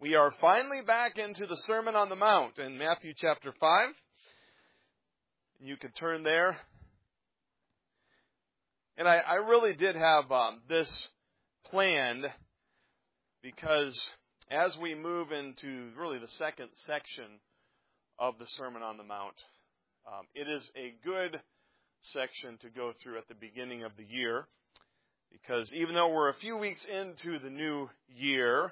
We are finally back into the Sermon on the Mount in Matthew chapter 5. You can turn there. And I really did have this planned because as we move into really the second section of the Sermon on the Mount, it is a good section to go through at the beginning of the year because even though we're a few weeks into the new year,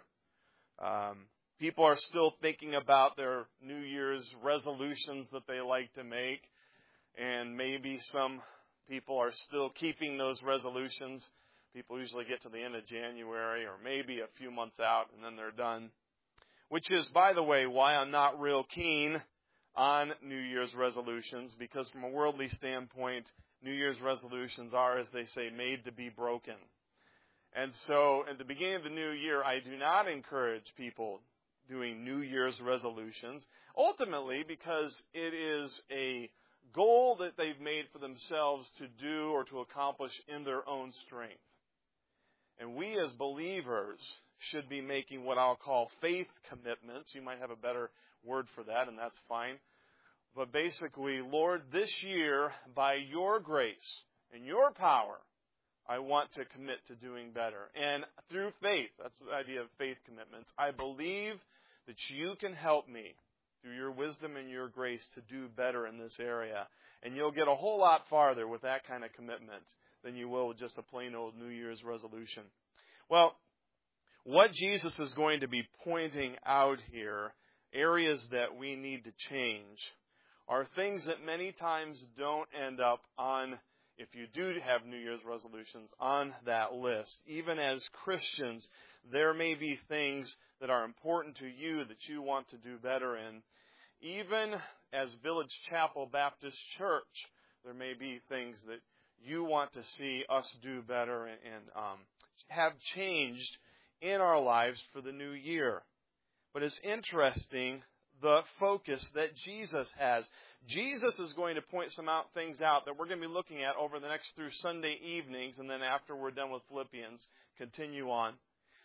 people are still thinking about their New Year's resolutions that they like to make, and maybe some people are still keeping those resolutions. People usually get to the end of January or maybe a few months out and then they're done, which is, by the way, why I'm not real keen on New Year's resolutions, because from a worldly standpoint, New Year's resolutions are, as they say, made to be broken. And so at the beginning of the new year, I do not encourage people doing New Year's resolutions, ultimately because it is a goal that they've made for themselves to do or to accomplish in their own strength. And we as believers should be making what I'll call faith commitments. You might have a better word for that, and that's fine. But basically, Lord, this year, by your grace and your power, I want to commit to doing better. And through faith, that's the idea of faith commitments, I believe that you can help me through your wisdom and your grace to do better in this area. And you'll get a whole lot farther with that kind of commitment than you will with just a plain old New Year's resolution. Well, what Jesus is going to be pointing out here, areas that we need to change, are things that many times don't end up on, if you do have New Year's resolutions, on that list. Even as Christians, there may be things that are important to you that you want to do better in. Even as Village Chapel Baptist Church, there may be things that you want to see us do better and have changed in our lives for the new year. But it's interesting the focus that Jesus has. Jesus is going to point some things out that we're going to be looking at over the next through Sunday evenings, and then after we're done with Philippians, continue on.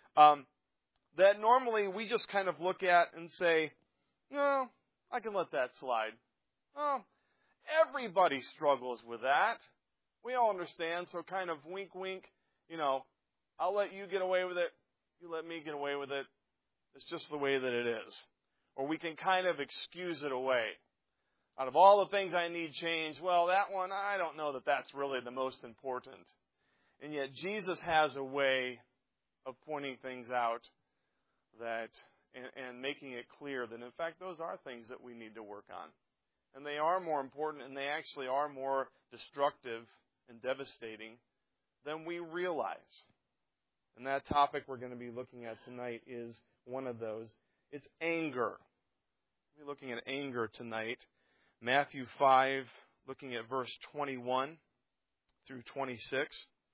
That normally we just kind of look at and say, no, I can let that slide. Oh, everybody struggles with that. We all understand, so kind of wink, wink, I'll let you get away with it. You let me get away with it. It's just the way that it is. Or we can kind of excuse it away. Out of all the things I need change, well, that one, I don't know that that's really the most important. And yet Jesus has a way of pointing things out that and making it clear that, in fact, those are things that we need to work on. And they are more important, and they actually are more destructive and devastating than we realize. And that topic we're going to be looking at tonight is one of those. It's anger. We're looking at anger tonight. Matthew 5, looking at verse 21 through 26.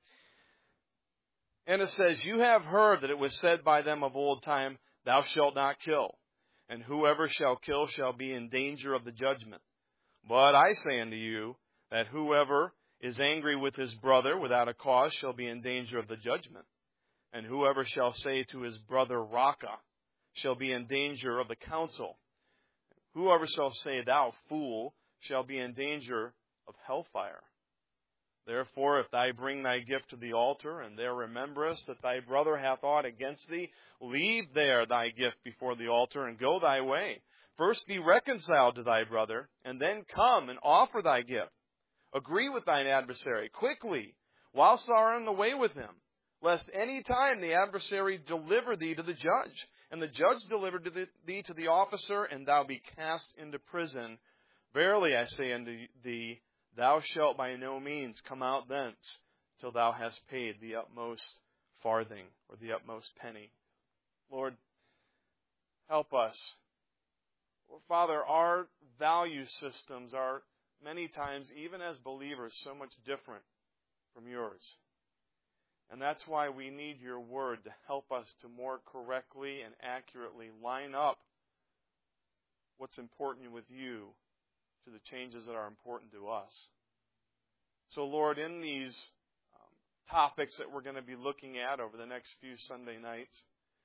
And it says, "You have heard that it was said by them of old time, Thou shalt not kill, and whoever shall kill shall be in danger of the judgment. But I say unto you, that whoever is angry with his brother without a cause shall be in danger of the judgment. And whoever shall say to his brother, Raca, shall be in danger of the council. Whoever shall say, Thou fool, shall be in danger of hellfire. Therefore, if thou bring thy gift to the altar, and there rememberest that thy brother hath aught against thee, leave there thy gift before the altar, and go thy way. First be reconciled to thy brother, and then come and offer thy gift. Agree with thine adversary quickly, whilst thou art on the way with him, lest any time the adversary deliver thee to the judge, and the judge deliver thee to the officer, and thou be cast into prison. Verily I say unto thee, thou shalt by no means come out thence, till thou hast paid the utmost farthing, or the utmost penny." Lord, help us. Well, Father, our value systems are many times, even as believers, so much different from yours. And that's why we need your word to help us to more correctly and accurately line up what's important with you to the changes that are important to us. So, Lord, in these topics that we're going to be looking at over the next few Sunday nights,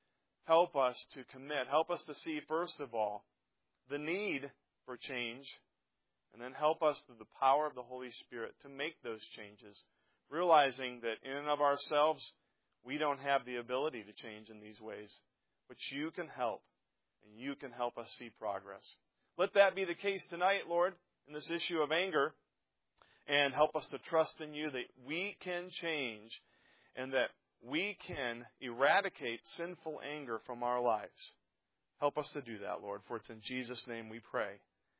help us to commit. Help us to see, first of all, the need for change, and then help us through the power of the Holy Spirit to make those changes, realizing that in and of ourselves, we don't have the ability to change in these ways, but you can help, and you can help us see progress. Let that be the case tonight, Lord, in this issue of anger, and help us to trust in you that we can change and that we can eradicate sinful anger from our lives. Help us to do that, Lord, for it's in Jesus' name we pray.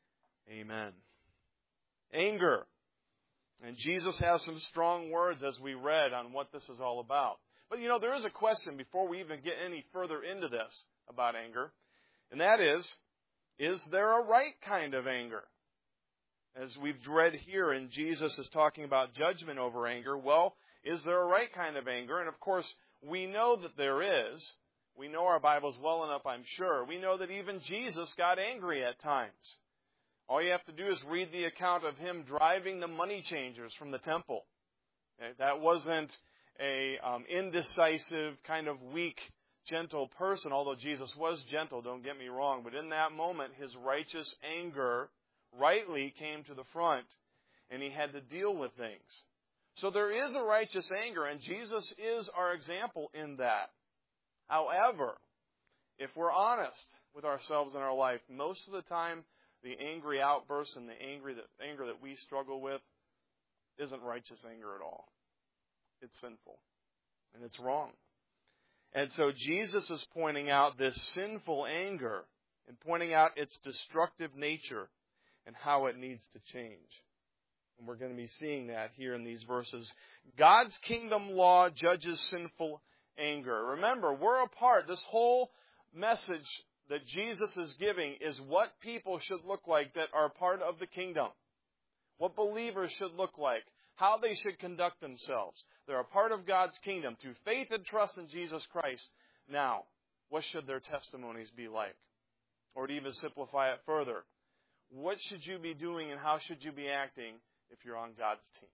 Amen. Anger. And Jesus has some strong words, as we read, on what this is all about. But, there is a question before we even get any further into this about anger, and that is there a right kind of anger? As we've read here, and Jesus is talking about judgment over anger, well, is there a right kind of anger? And, of course, we know that there is. We know our Bibles well enough, I'm sure. We know that even Jesus got angry at times. All you have to do is read the account of him driving the money changers from the temple. That wasn't a indecisive, kind of weak, gentle person, although Jesus was gentle, don't get me wrong. But in that moment, his righteous anger rightly came to the front, and he had to deal with things. So there is a righteous anger, and Jesus is our example in that. However, if we're honest with ourselves in our life, most of the time, the angry outbursts and the anger that we struggle with isn't righteous anger at all. It's sinful. And it's wrong. And so Jesus is pointing out this sinful anger and pointing out its destructive nature and how it needs to change. And we're going to be seeing that here in these verses. God's kingdom law judges sinful anger. Remember, we're a part. This whole message that Jesus is giving is what people should look like that are part of the kingdom. What believers should look like. How they should conduct themselves. They're a part of God's kingdom through faith and trust in Jesus Christ. Now, what should their testimonies be like? Or to even simplify it further, what should you be doing and how should you be acting if you're on God's team?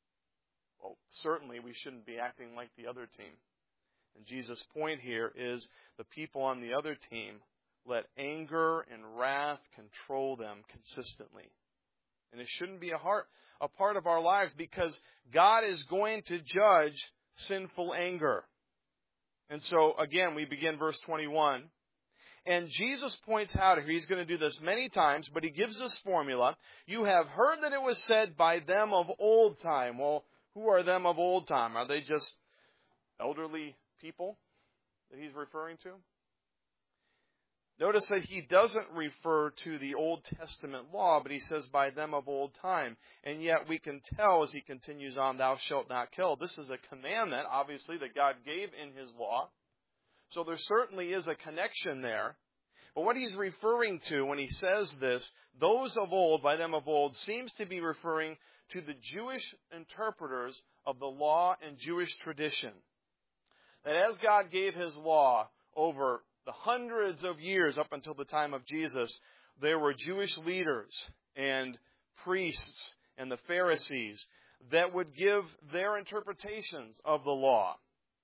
Well, certainly we shouldn't be acting like the other team. And Jesus' point here is the people on the other team let anger and wrath control them consistently. And it shouldn't be a part of our lives because God is going to judge sinful anger. And so, again, we begin verse 21. And Jesus points out here, he's going to do this many times, but he gives this formula. You have heard that it was said by them of old time. Well, who are them of old time? Are they just elderly people that he's referring to? Notice that he doesn't refer to the Old Testament law, but he says by them of old time. And yet we can tell as he continues on, thou shalt not kill. This is a commandment, obviously, that God gave in his law. So there certainly is a connection there. But what he's referring to when he says this, those of old, by them of old, seems to be referring to the Jewish interpreters of the law and Jewish tradition. That as God gave his law over the hundreds of years up until the time of Jesus, there were Jewish leaders and priests and the Pharisees that would give their interpretations of the law.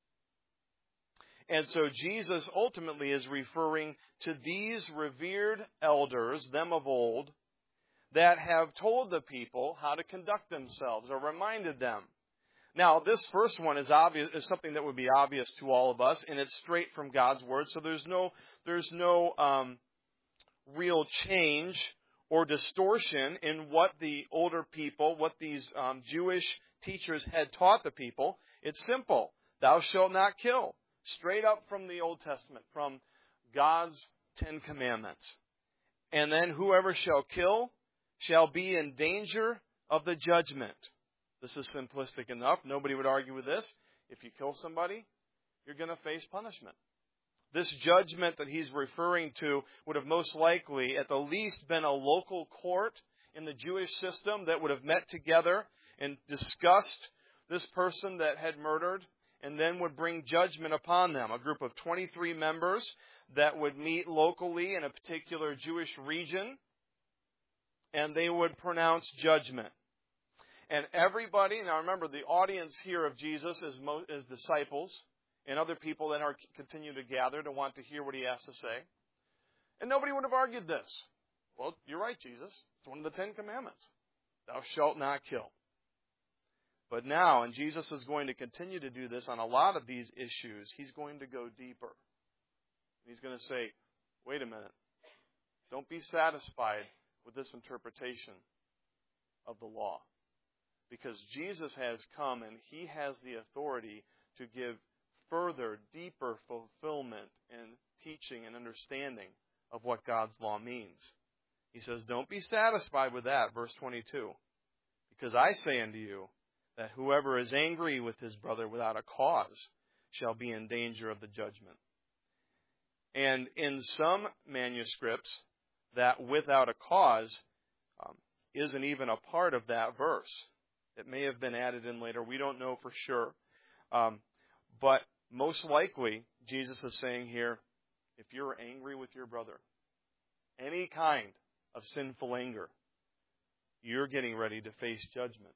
And so Jesus ultimately is referring to these revered elders, them of old, that have told the people how to conduct themselves or reminded them. Now, this first one is obvious, is something that would be obvious to all of us, and it's straight from God's Word. So there's no real change or distortion in what the older people, what these Jewish teachers had taught the people. It's simple. Thou shalt not kill. Straight up from the Old Testament, from God's 10 Commandments. And then whoever shall kill shall be in danger of the judgment. This is simplistic enough. Nobody would argue with this. If you kill somebody, you're going to face punishment. This judgment that he's referring to would have most likely, at the least, been a local court in the Jewish system that would have met together and discussed this person that had murdered and then would bring judgment upon them. A group of 23 members that would meet locally in a particular Jewish region, and they would pronounce judgment. And everybody, now remember, the audience here of Jesus is disciples, and other people that are continue to gather to want to hear what he has to say. And nobody would have argued this. Well, you're right, Jesus. It's one of the 10 Commandments. Thou shalt not kill. But now, and Jesus is going to continue to do this on a lot of these issues, he's going to go deeper. He's going to say, wait a minute. Don't be satisfied with this interpretation of the law. Because Jesus has come and he has the authority to give further, deeper fulfillment and teaching and understanding of what God's law means. He says, don't be satisfied with that, verse 22. Because I say unto you that whoever is angry with his brother without a cause shall be in danger of the judgment. And in some manuscripts, that without a cause isn't even a part of that verse. It may have been added in later. We don't know for sure. But most likely, Jesus is saying here, if you're angry with your brother, any kind of sinful anger, you're getting ready to face judgment.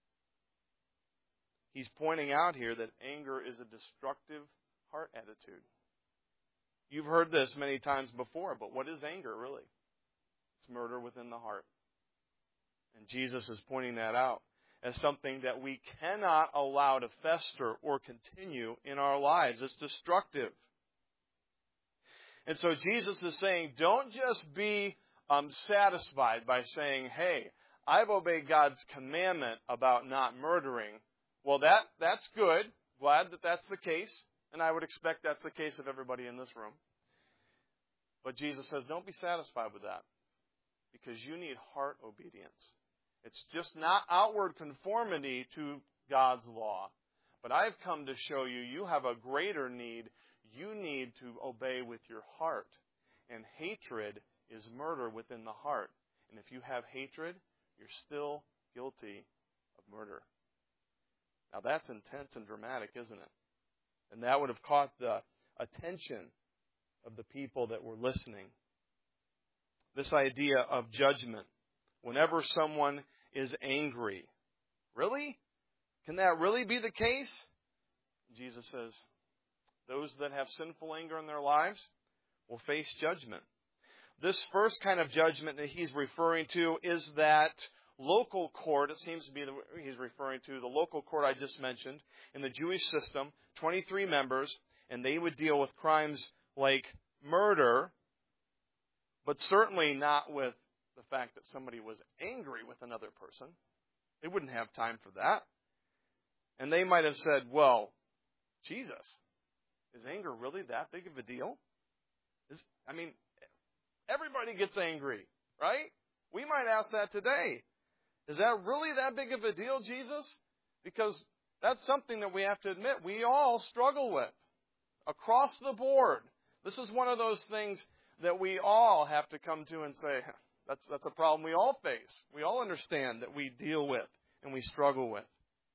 He's pointing out here that anger is a destructive heart attitude. You've heard this many times before, but what is anger really? It's murder within the heart. And Jesus is pointing that out as something that we cannot allow to fester or continue in our lives. It's destructive. And so Jesus is saying, don't just be satisfied by saying, hey, I've obeyed God's commandment about not murdering. Well, that's good. Glad that that's the case. And I would expect that's the case of everybody in this room. But Jesus says, don't be satisfied with that. Because you need heart obedience. It's just not outward conformity to God's law. But I've come to show you, you have a greater need. You need to obey with your heart. And hatred is murder within the heart. And if you have hatred, you're still guilty of murder. Now that's intense and dramatic, isn't it? And that would have caught the attention of the people that were listening. This idea of judgment. Whenever someone is angry. Really? Can that really be the case? Jesus says, those that have sinful anger in their lives will face judgment. This first kind of judgment that he's referring to is that local court. It seems to be he's referring to the local court I just mentioned. In the Jewish system, 23 members, and they would deal with crimes like murder, but certainly not with the fact that somebody was angry with another person. They wouldn't have time for that. And they might have said, well, Jesus, is anger really that big of a deal? Everybody gets angry, right? We might ask that today. Is that really that big of a deal, Jesus? Because that's something that we have to admit we all struggle with across the board. This is one of those things that we all have to come to and say, that's a problem we all face. We all understand that we deal with and we struggle with.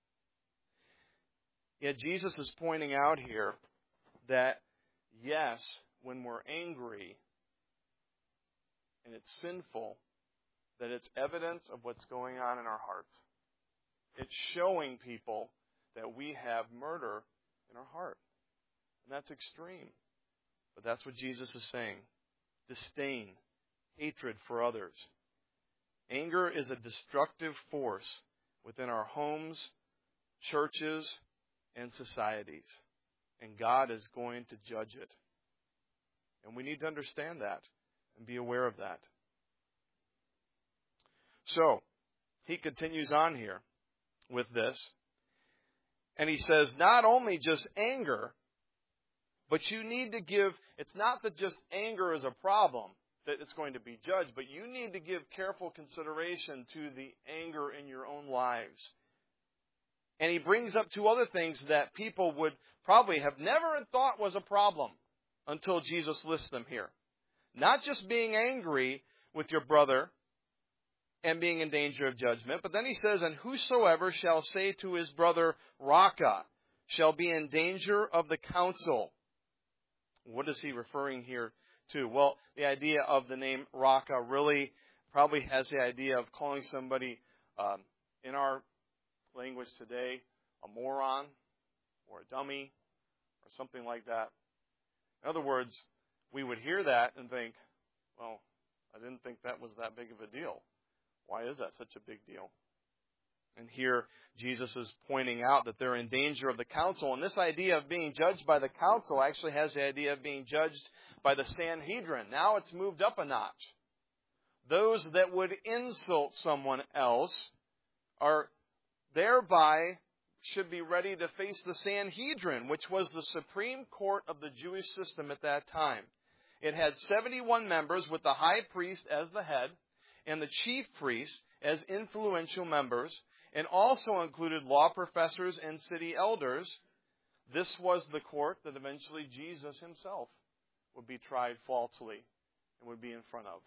Yet Jesus is pointing out here that, yes, when we're angry and it's sinful, that it's evidence of what's going on in our hearts. It's showing people that we have murder in our heart. And that's extreme. But that's what Jesus is saying. Disdain, hatred for others. Anger is a destructive force within our homes, churches, and societies. And God is going to judge it. And we need to understand that and be aware of that. So, he continues on here with this. And he says, not only just anger, but you need to give, it's not that just anger is a problem, that it's going to be judged, but you need to give careful consideration to the anger in your own lives. And he brings up two other things that people would probably have never thought was a problem until Jesus lists them here. Not just being angry with your brother and being in danger of judgment, but then he says, and whosoever shall say to his brother, Raca, shall be in danger of the council. What is he referring here to? Well, the idea of the name Raca really probably has the idea of calling somebody, in our language today, a moron or a dummy or something like that. In other words, we would hear that and think, well, I didn't think that was that big of a deal. Why is that such a big deal? And here Jesus is pointing out that they're in danger of the council. And this idea of being judged by the council actually has the idea of being judged by the Sanhedrin. Now it's moved up a notch. Those that would insult someone else are thereby should be ready to face the Sanhedrin, which was the supreme court of the Jewish system at that time. It had 71 members with the high priest as the head and the chief priests as influential members, and also included law professors and city elders. This was the court that eventually Jesus himself would be tried falsely and would be in front of.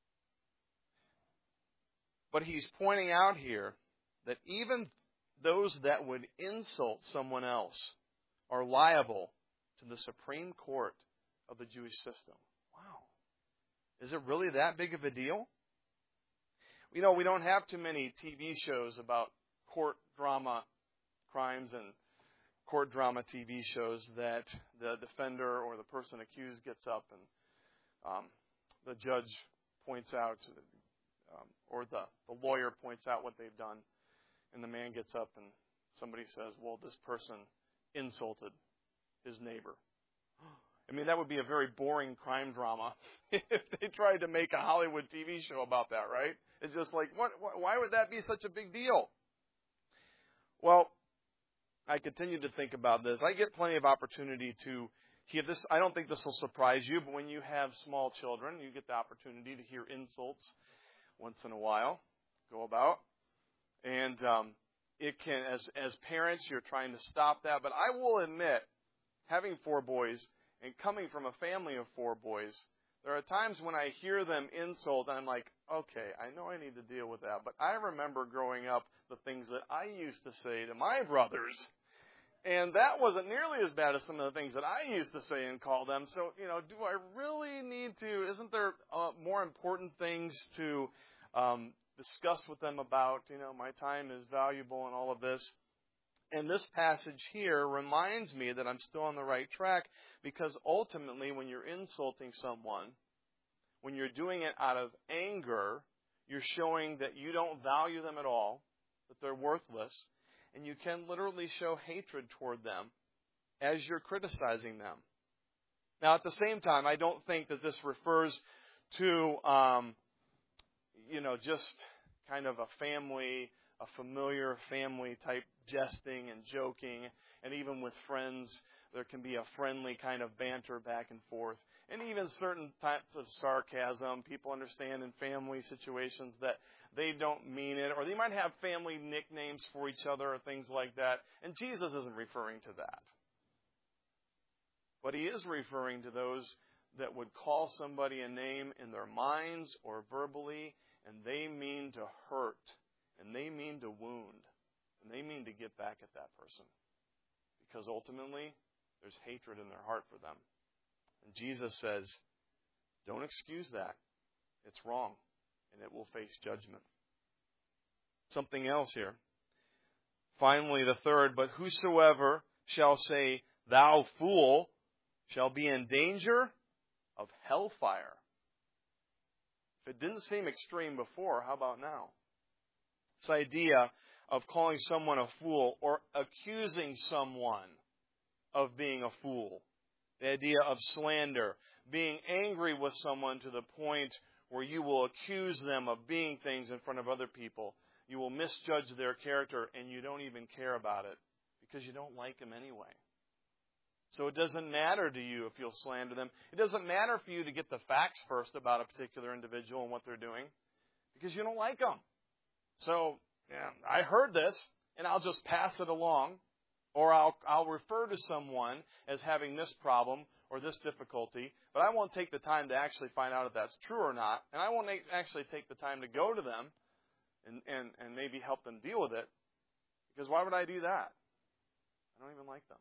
But he's pointing out here that even those that would insult someone else are liable to the Supreme Court of the Jewish system. Wow. Is it really that big of a deal? You know, we don't have too many TV shows about court drama crimes and court drama TV shows that the defender or the person accused gets up and the judge points out, or the lawyer points out what they've done, and the man gets up and somebody says, well, this person insulted his neighbor. I mean, that would be a very boring crime drama if they tried to make a Hollywood TV show about that, right? It's just like, why would that be such a big deal? Well, I continue to think about this. I get plenty of opportunity to hear this. I don't think this will surprise you, but when you have small children, you get the opportunity to hear insults once in a while go about. And it can, as parents, you're trying to stop that. But I will admit, having 4 boys and coming from a family of 4 boys, there are times when I hear them insult, and I'm like, okay, I know I need to deal with that. But I remember growing up the things that I used to say to my brothers, and that wasn't nearly as bad as some of the things that I used to say and call them. So, do I really need to, isn't there more important things to discuss with them about, my time is valuable and all of this? And this passage here reminds me that I'm still on the right track, because ultimately when you're insulting someone, when you're doing it out of anger, you're showing that you don't value them at all, that they're worthless, and you can literally show hatred toward them as you're criticizing them. Now, at the same time, I don't think that this refers to, just kind of a familiar family type jesting and joking, and even with friends, there can be a friendly kind of banter back and forth, and even certain types of sarcasm. People understand in family situations that they don't mean it, or they might have family nicknames for each other or things like that, and Jesus isn't referring to that. But he is referring to those that would call somebody a name in their minds or verbally, and they mean to hurt, and they mean to wound, and they mean to get back at that person. Because ultimately, there's hatred in their heart for them. And Jesus says, don't excuse that. It's wrong, and it will face judgment. Something else here. Finally, the third, but whosoever shall say, thou fool, shall be in danger of hellfire. If it didn't seem extreme before, how about now? This idea of calling someone a fool or accusing someone of being a fool. The idea of slander, being angry with someone to the point where you will accuse them of being things in front of other people. You will misjudge their character, and you don't even care about it because you don't like them anyway. So it doesn't matter to you if you'll slander them. It doesn't matter for you to get the facts first about a particular individual and what they're doing because you don't like them. So, I heard this, and I'll just pass it along, or I'll refer to someone as having this problem or this difficulty, but I won't take the time to actually find out if that's true or not, and I won't actually take the time to go to them and maybe help them deal with it, because why would I do that? I don't even like them.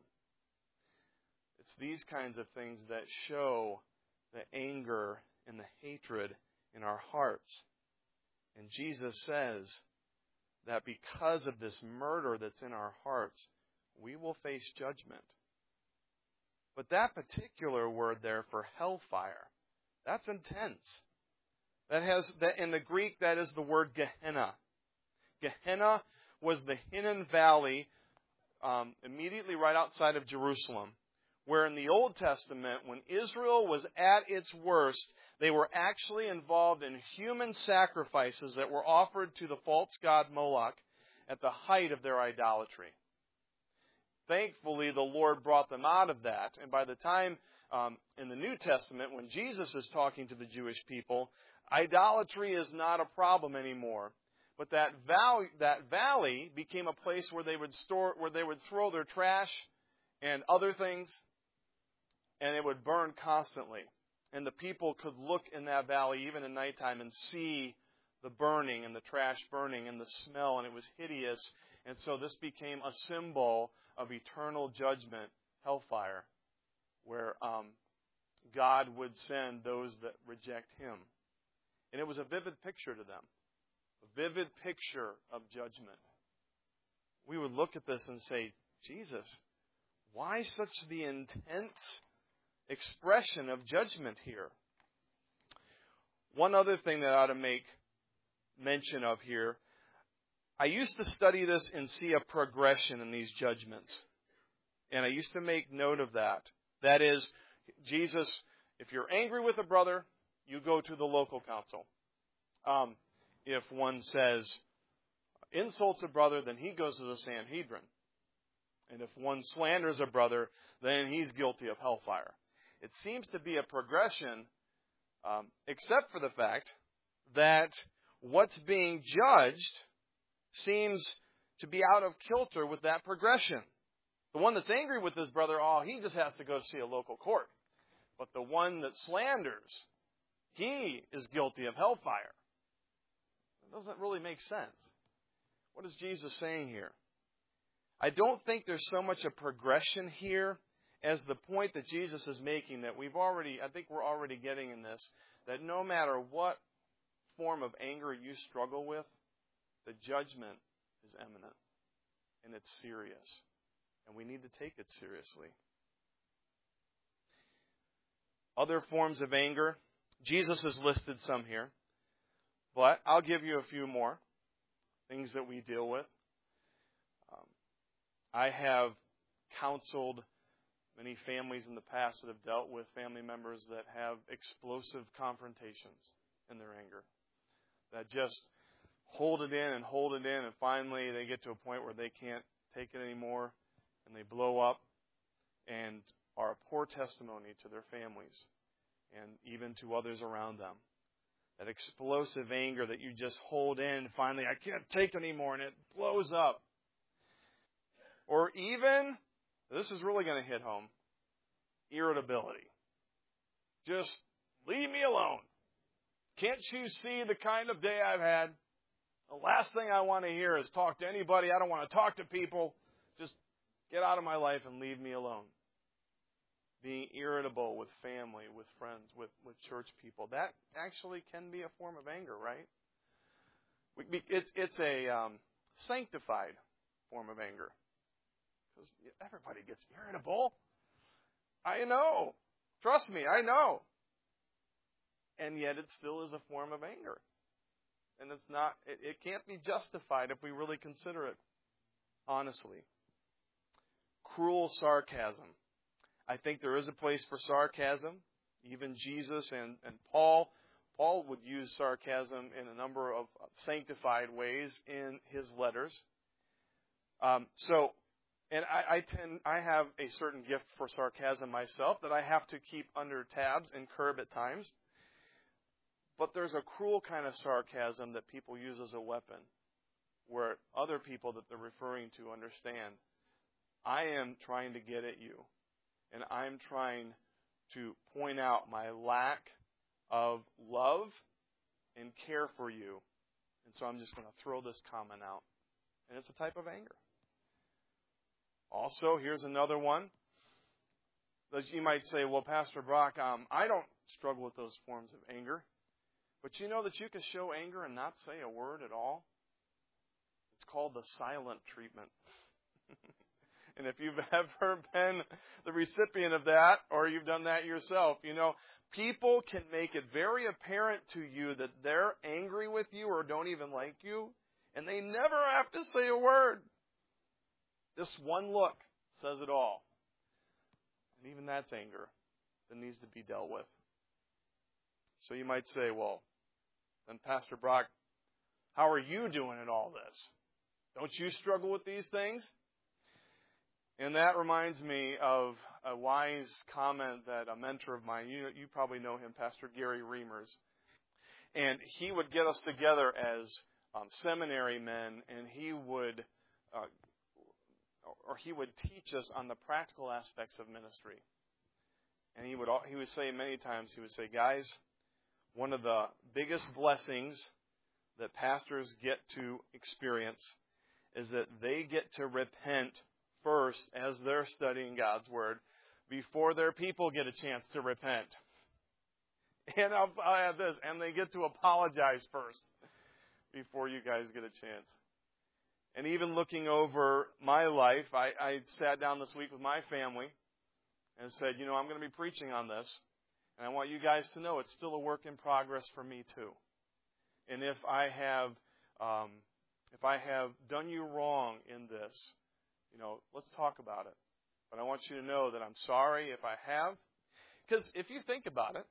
It's these kinds of things that show the anger and the hatred in our hearts. And Jesus says that because of this murder that's in our hearts, we will face judgment. But that particular word there for hellfire, that's intense. In the Greek, that is the word Gehenna. Gehenna was the Hinnom Valley immediately right outside of Jerusalem, where in the Old Testament, when Israel was at its worst, they were actually involved in human sacrifices that were offered to the false god Moloch at the height of their idolatry. Thankfully, the Lord brought them out of that, and by the time in the New Testament, when Jesus is talking to the Jewish people, idolatry is not a problem anymore. But that valley became a place where they would throw their trash and other things, and it would burn constantly. And the people could look in that valley even at nighttime and see the burning and the trash burning and the smell, and it was hideous. And so this became a symbol of eternal judgment, hellfire, where God would send those that reject Him. And it was a vivid picture to them. A vivid picture of judgment. We would look at this and say, Jesus, why such the intense expression of judgment here? One other thing that I ought to make mention of here, I used to study this and see a progression in these judgments. And I used to make note of that. That is, Jesus, if you're angry with a brother, you go to the local council. If one insults a brother, then he goes to the Sanhedrin. And if one slanders a brother, then he's guilty of hellfire. It seems to be a progression, except for the fact that what's being judged seems to be out of kilter with that progression. The one that's angry with his brother, he just has to go see a local court. But the one that slanders, he is guilty of hellfire. It doesn't really make sense. What is Jesus saying here? I don't think there's so much a progression here as the point that Jesus is making that I think we're already getting in this, that no matter what form of anger you struggle with, the judgment is imminent and it's serious. And we need to take it seriously. Other forms of anger, Jesus has listed some here. But I'll give you a few more things that we deal with. I have counseled many families in the past that have dealt with family members that have explosive confrontations in their anger. That just hold it in, and finally they get to a point where they can't take it anymore, and they blow up and are a poor testimony to their families and even to others around them. That explosive anger that you just hold in, and finally, I can't take it anymore, and it blows up. Or even, this is really going to hit home, irritability. Just leave me alone. Can't you see the kind of day I've had? The last thing I want to hear is talk to anybody. I don't want to talk to people. Just get out of my life and leave me alone. Being irritable with family, with friends, with church people. That actually can be a form of anger, right? It's a sanctified form of anger. Because everybody gets irritable. I know. Trust me, I know. And yet it still is a form of anger. And it can't be justified if we really consider it honestly. Cruel sarcasm. I think there is a place for sarcasm. Even Jesus and Paul would use sarcasm in a number of sanctified ways in his letters. And I have a certain gift for sarcasm myself that I have to keep under tabs and curb at times. But there's a cruel kind of sarcasm that people use as a weapon, where other people that they're referring to understand, I am trying to get at you, and I'm trying to point out my lack of love and care for you. And so I'm just going to throw this comment out. And it's a type of anger. Also, here's another one. You might say, well, Pastor Brock, I don't struggle with those forms of anger. But you know that you can show anger and not say a word at all? It's called the silent treatment. And if you've ever been the recipient of that, or you've done that yourself, you know, people can make it very apparent to you that they're angry with you or don't even like you, and they never have to say a word. This one look says it all. And even that's anger that needs to be dealt with. So you might say, well, then Pastor Brock, how are you doing in all this? Don't you struggle with these things? And that reminds me of a wise comment that a mentor of mine, you probably know him, Pastor Gary Reimers. And he would get us together as seminary men, and he would teach us on the practical aspects of ministry. And he would say many times, he would say, guys, one of the biggest blessings that pastors get to experience is that they get to repent first as they're studying God's Word before their people get a chance to repent. And I'll add this, and they get to apologize first before you guys get a chance. And even looking over my life, I sat down this week with my family and said, you know, I'm going to be preaching on this, and I want you guys to know it's still a work in progress for me too. And if I have done you wrong in this, you know, let's talk about it. But I want you to know that I'm sorry if I have. Because if you think about it,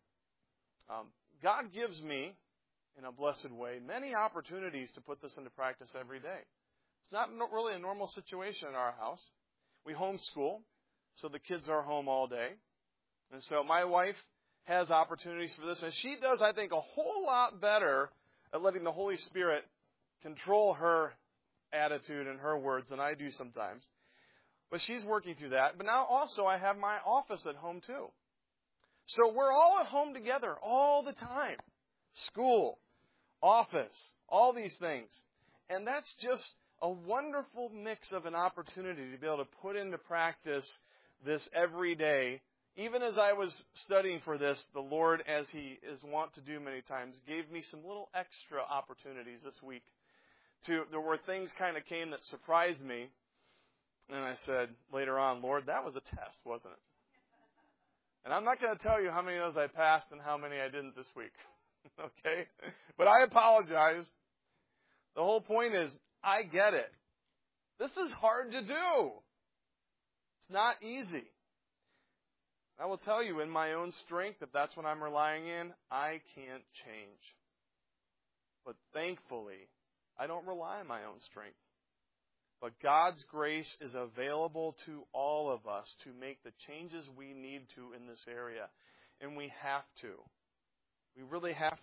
God gives me, in a blessed way, many opportunities to put this into practice every day. It's not really a normal situation in our house. We homeschool, so the kids are home all day. And so my wife has opportunities for this. And she does, I think, a whole lot better at letting the Holy Spirit control her attitude and her words than I do sometimes. But she's working through that. But now also I have my office at home too. So we're all at home together all the time. School, office, all these things. And that's just a wonderful mix of an opportunity to be able to put into practice this every day. Even as I was studying for this, the Lord, as He is wont to do many times, gave me some little extra opportunities this week. There were things kind of came that surprised me. And I said later on, Lord, that was a test, wasn't it? And I'm not going to tell you how many of those I passed and how many I didn't this week. Okay? But I apologize. The whole point is, I get it. This is hard to do. It's not easy. I will tell you, in my own strength, if that's what I'm relying in, I can't change. But thankfully, I don't rely on my own strength. But God's grace is available to all of us to make the changes we need to in this area. And we have to. We really have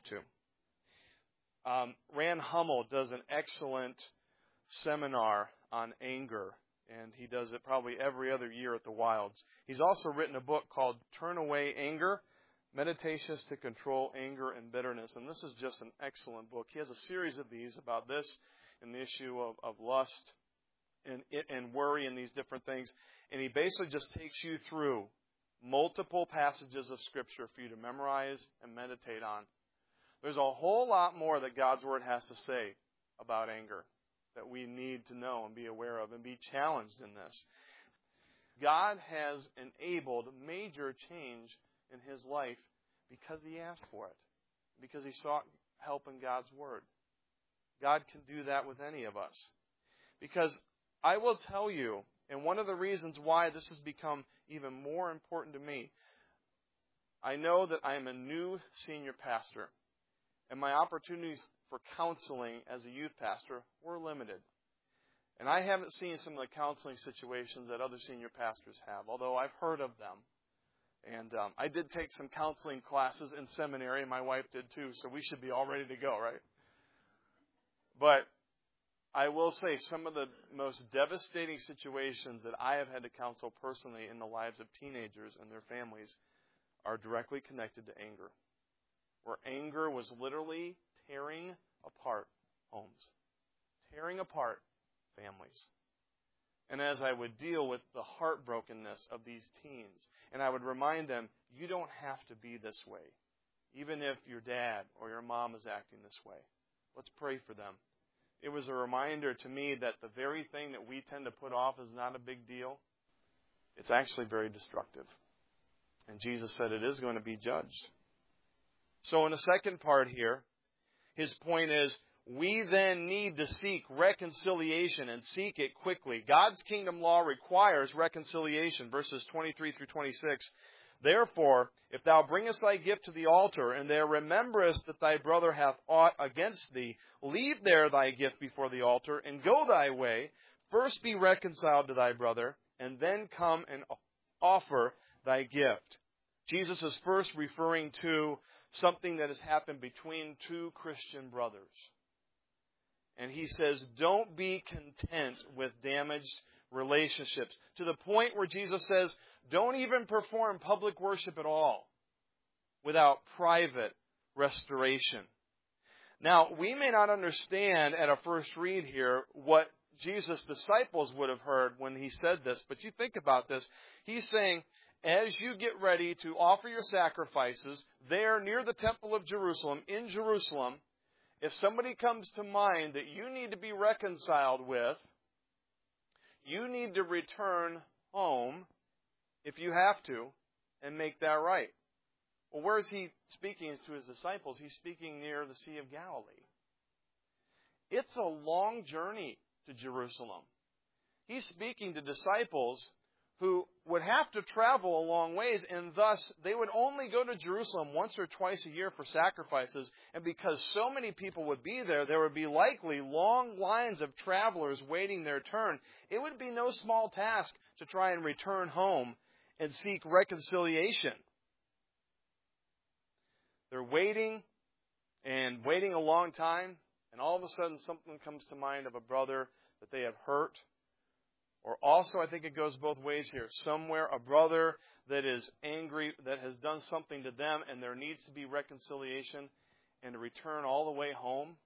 to. Rand Hummel does an excellent seminar on anger, and he does it probably every other year at the Wilds. He's also written a book called Turn Away Anger, Meditations to Control Anger and Bitterness. And this is just an excellent book. He has a series of these about this and the issue of lust and worry and these different things. And he basically just takes you through multiple passages of Scripture for you to memorize and meditate on. There's a whole lot more that God's Word has to say about anger that we need to know and be aware of and be challenged in this. God has enabled major change in his life because he asked for it, because he sought help in God's Word. God can do that with any of us. Because I will tell you, and one of the reasons why this has become even more important to me, I know that I am a new senior pastor, and my opportunities for counseling as a youth pastor were limited. And I haven't seen some of the counseling situations that other senior pastors have, although I've heard of them. And I did take some counseling classes in seminary, and my wife did too, so we should be all ready to go, right? But I will say some of the most devastating situations that I have had to counsel personally in the lives of teenagers and their families are directly connected to anger, where anger was literally tearing apart homes, tearing apart families. And as I would deal with the heartbrokenness of these teens, and I would remind them, you don't have to be this way, even if your dad or your mom is acting this way. Let's pray for them. It was a reminder to me that the very thing that we tend to put off as not a big deal It's actually very destructive. And Jesus said it is going to be judged. So in the second part here, his point is, we then need to seek reconciliation and seek it quickly. God's kingdom law requires reconciliation, verses 23 through 26. Therefore, if thou bringest thy gift to the altar, and there rememberest that thy brother hath aught against thee, leave there thy gift before the altar, and go thy way. First be reconciled to thy brother, and then come and offer thy gift. Jesus is first referring to something that has happened between two Christian brothers. And he says, don't be content with damaged relationships. To the point where Jesus says, don't even perform public worship at all without private restoration. Now, we may not understand at a first read here what Jesus' disciples would have heard when he said this, but you think about this. He's saying, as you get ready to offer your sacrifices there near the Temple of Jerusalem, in Jerusalem, if somebody comes to mind that you need to be reconciled with, you need to return home, if you have to, and make that right. Well, where is he speaking to his disciples? He's speaking near the Sea of Galilee. It's a long journey to Jerusalem. He's speaking to disciples who would have to travel a long ways, and thus they would only go to Jerusalem once or twice a year for sacrifices. And because so many people would be there, there would be likely long lines of travelers waiting their turn. It would be no small task to try and return home and seek reconciliation. They're waiting and waiting a long time, and all of a sudden something comes to mind of a brother that they have hurt. Or also, I think it goes both ways here. Somewhere, a brother that is angry, that has done something to them, and there needs to be reconciliation, and to return all the way home.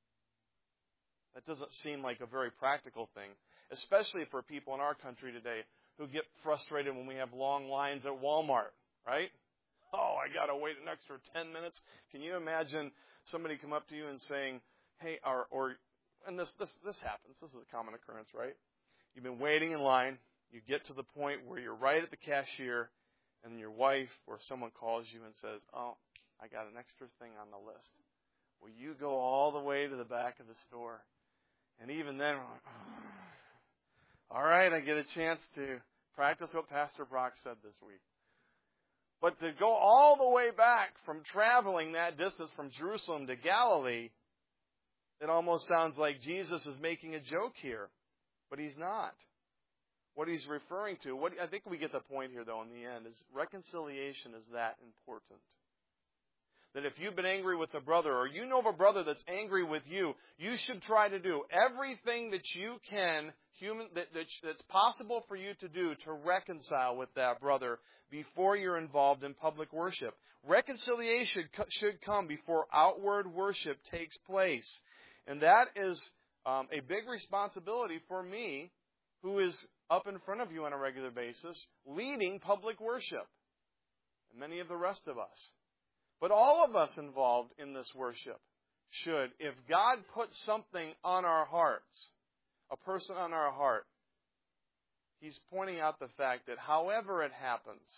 That doesn't seem like a very practical thing, especially for people in our country today who get frustrated when we have long lines at Walmart, right? Oh, I got to wait an extra 10 minutes. Can you imagine somebody come up to you and saying, hey, and this happens. This is a common occurrence, right? You've been waiting in line. You get to the point where you're right at the cashier, and your wife or someone calls you and says, oh, I got an extra thing on the list. Will you go all the way to the back of the store? And even then, we're like, oh. All right, I get a chance to practice what Pastor Brock said this week. But to go all the way back from traveling that distance from Jerusalem to Galilee, it almost sounds like Jesus is making a joke here. But he's not. What he's referring to, I think we get the point here, though, in the end, is reconciliation is that important. That if you've been angry with a brother, or you know of a brother that's angry with you, you should try to do everything that you can, that's possible for you to do to reconcile with that brother before you're involved in public worship. Reconciliation should come before outward worship takes place. And that is a big responsibility for me, who is up in front of you on a regular basis, leading public worship, and many of the rest of us. But all of us involved in this worship should, if God puts something on our hearts, a person on our heart, he's pointing out the fact that however it happens,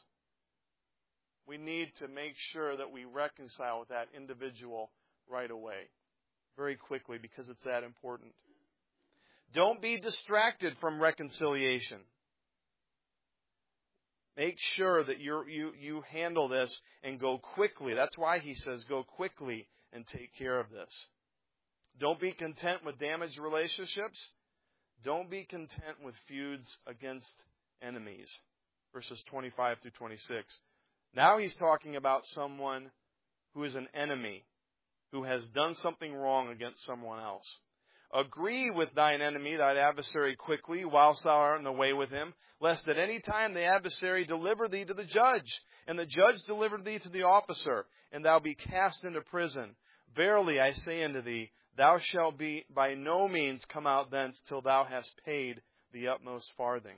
we need to make sure that we reconcile with that individual right away, very quickly, because it's that important. Don't be distracted from reconciliation. Make sure that you handle this and go quickly. That's why he says go quickly and take care of this. Don't be content with damaged relationships. Don't be content with feuds against enemies. Verses 25 through 26. Now he's talking about someone who is an enemy, who has done something wrong against someone else. Agree with thine enemy, thine adversary, quickly, whilst thou art in the way with him, lest at any time the adversary deliver thee to the judge, and the judge deliver thee to the officer, and thou be cast into prison. Verily I say unto thee, thou shalt be by no means come out thence till thou hast paid the utmost farthing.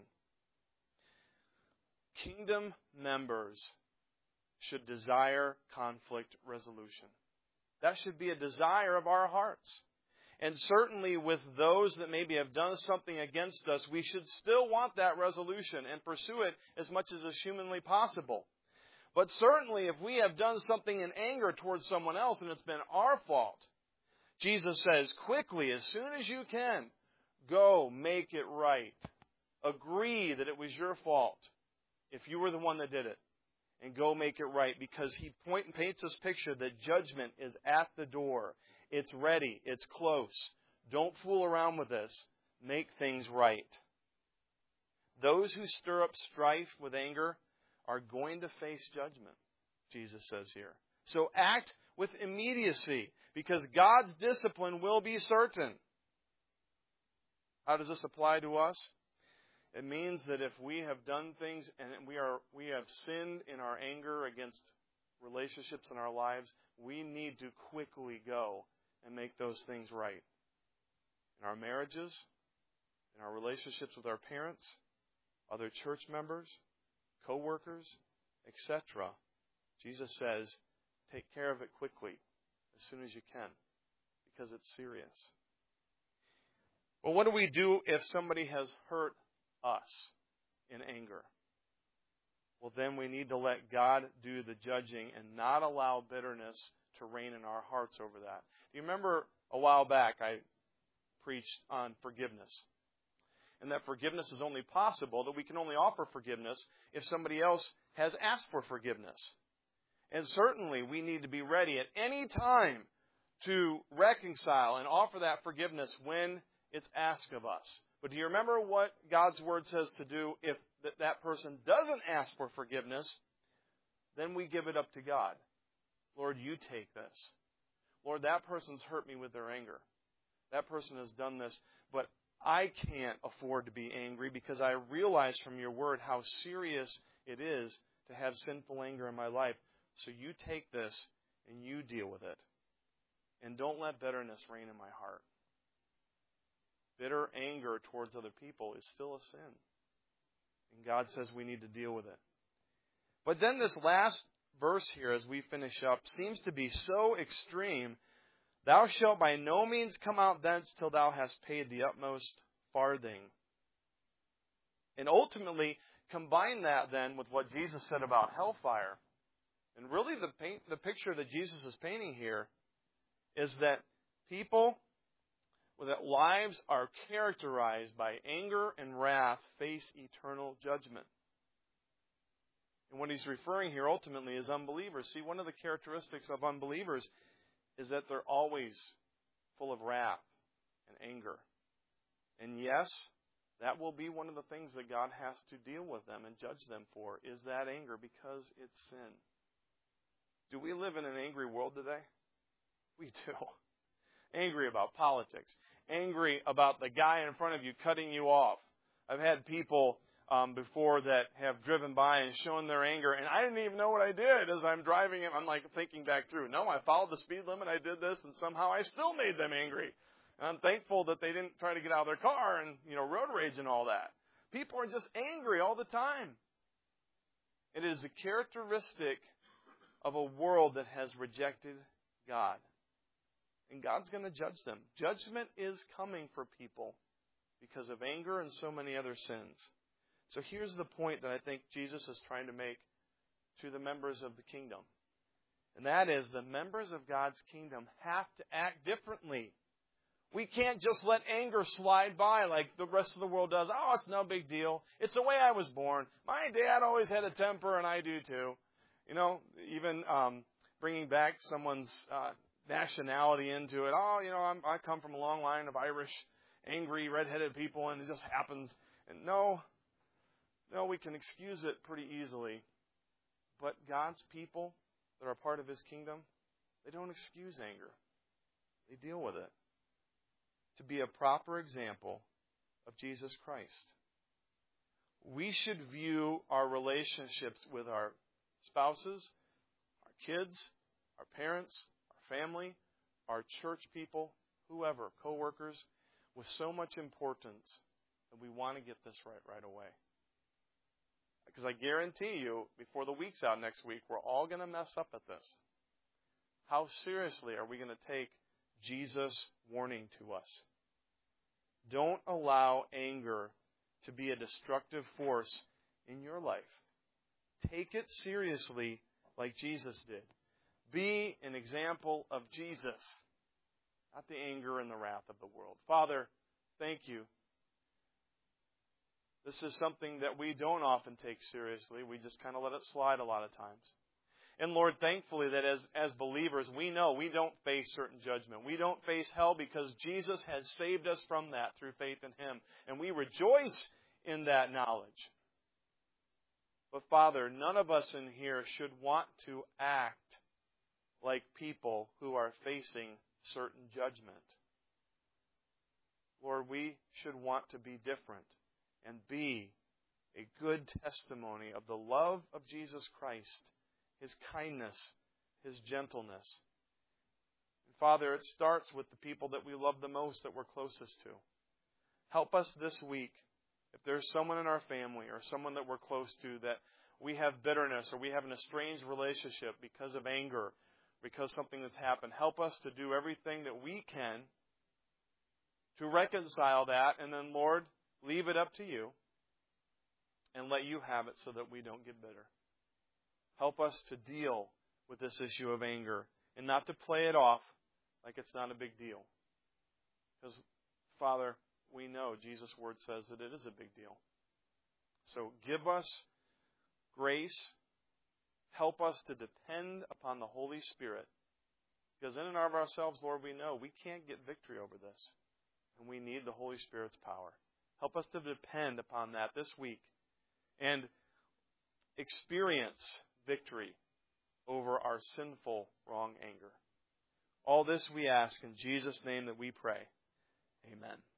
Kingdom members should desire conflict resolution. That should be a desire of our hearts. And certainly with those that maybe have done something against us, we should still want that resolution and pursue it as much as is humanly possible. But certainly if we have done something in anger towards someone else and it's been our fault, Jesus says, quickly, as soon as you can, go make it right. Agree that it was your fault if you were the one that did it. And go make it right, because he paints this picture that judgment is at the door. It's ready. It's close. Don't fool around with this. Make things right. Those who stir up strife with anger are going to face judgment, Jesus says here. So act with immediacy, because God's discipline will be certain. How does this apply to us? It means that if we have done things and we have sinned in our anger against relationships in our lives, we need to quickly go and make those things right. In our marriages, in our relationships with our parents, other church members, co-workers, etc. Jesus says, take care of it quickly, as soon as you can, because it's serious. Well, what do we do if somebody has hurt us in anger? Well, then we need to let God do the judging and not allow bitterness to reign in our hearts over that. You remember a while back I preached on forgiveness. And that forgiveness is only possible, that we can only offer forgiveness if somebody else has asked for forgiveness. And certainly we need to be ready at any time to reconcile and offer that forgiveness when it's asked of us. But do you remember what God's Word says to do if that person doesn't ask for forgiveness? Then we give it up to God. Lord, you take this. Lord, that person's hurt me with their anger. That person has done this, but I can't afford to be angry because I realize from your Word how serious it is to have sinful anger in my life. So you take this and you deal with it. And don't let bitterness reign in my heart. Bitter anger towards other people is still a sin. And God says we need to deal with it. But then this last verse here, as we finish up, seems to be so extreme. Thou shalt by no means come out thence till thou hast paid the utmost farthing. And ultimately, combine that then with what Jesus said about hellfire. And really the picture that Jesus is painting here is that people that lives are characterized by anger and wrath face eternal judgment. And what he's referring here ultimately is unbelievers. See, one of the characteristics of unbelievers is that they're always full of wrath and anger. And yes, that will be one of the things that God has to deal with them and judge them for, is that anger, because it's sin. Do we live in an angry world today? We do. Angry about politics. Angry about the guy in front of you cutting you off. I've had people before that have driven by and shown their anger, and I didn't even know what I did as I'm driving. I'm like thinking back through. No, I followed the speed limit. I did this, and somehow I still made them angry. And I'm thankful that they didn't try to get out of their car and road rage and all that. People are just angry all the time. It is a characteristic of a world that has rejected God. And God's going to judge them. Judgment is coming for people because of anger and so many other sins. So here's the point that I think Jesus is trying to make to the members of the kingdom. And that is, the members of God's kingdom have to act differently. We can't just let anger slide by like the rest of the world does. Oh, it's no big deal. It's the way I was born. My dad always had a temper, and I do too. Even bringing back someone's nationality into it. Oh, I come from a long line of Irish, angry, red-headed people, and it just happens. And no, we can excuse it pretty easily. But God's people that are part of His kingdom, they don't excuse anger. They deal with it. To be a proper example of Jesus Christ. We should view our relationships with our spouses, our kids, our parents, our family, our church people, whoever, co-workers, with so much importance that we want to get this right away. Because I guarantee you, before the week's out next week, we're all going to mess up at this. How seriously are we going to take Jesus' warning to us. Don't allow anger to be a destructive force in your life. Take it seriously like Jesus did. Be an example of Jesus, not the anger and the wrath of the world. Father, thank you. This is something that we don't often take seriously. We just kind of let it slide a lot of times. And Lord, thankfully that as believers, we know we don't face certain judgment. We don't face hell because Jesus has saved us from that through faith in Him. And we rejoice in that knowledge. But Father, none of us in here should want to act like people who are facing certain judgment. Lord, we should want to be different and be a good testimony of the love of Jesus Christ, His kindness, His gentleness. And Father, it starts with the people that we love the most, that we're closest to. Help us this week, if there's someone in our family or someone that we're close to that we have bitterness or we have an estranged relationship because of anger, because something that's happened, help us to do everything that we can to reconcile that, and then, Lord, leave it up to you and let you have it so that we don't get bitter. Help us to deal with this issue of anger and not to play it off like it's not a big deal. Because, Father, we know Jesus' word says that it is a big deal. So give us grace. Help us to depend upon the Holy Spirit. Because in and of ourselves, Lord, we know we can't get victory over this. And we need the Holy Spirit's power. Help us to depend upon that this week and experience victory over our sinful, wrong anger. All this we ask in Jesus' name that we pray. Amen.